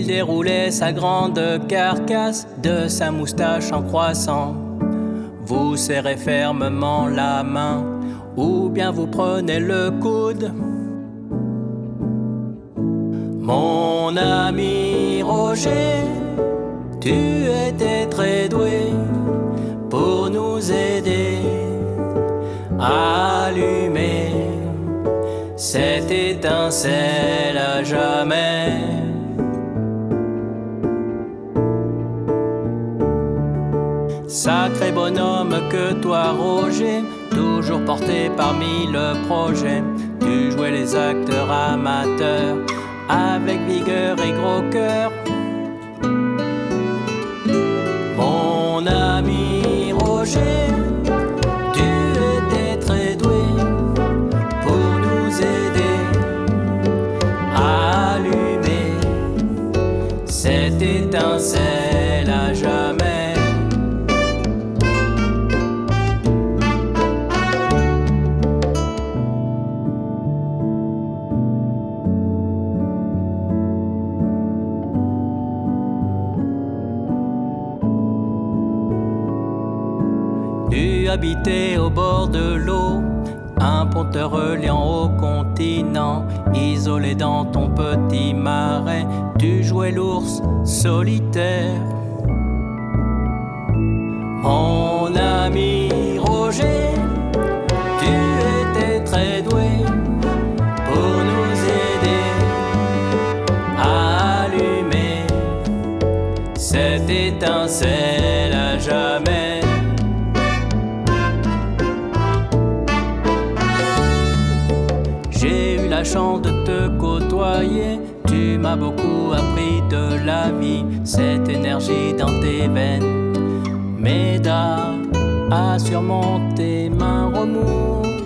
déroulait sa grande carcasse de sa moustache en croissant. Vous serrez fermement la main, ou bien vous prenez le coude. Mon ami Roger, tu étais très doué pour nous aider à allumer cette étincelle à jamais. Sacré bonhomme que toi, Roger, toujours porté par mille projets. Tu jouais les acteurs amateurs avec vigueur et gros cœur. Mon ami Roger, tu étais très doué pour nous aider à allumer cette étincelle à jamais. Tu habitais au bord de l'eau, un pont te reliant au continent. Isolé dans ton petit marais, tu jouais l'ours solitaire. Mon ami Roger, tu étais très doué pour nous aider à allumer cette étincelle à jamais. J'ai eu la chance de te côtoyer, tu m'as beaucoup appris de la vie. Cette énergie dans tes veines m'aida à surmonter ma remous.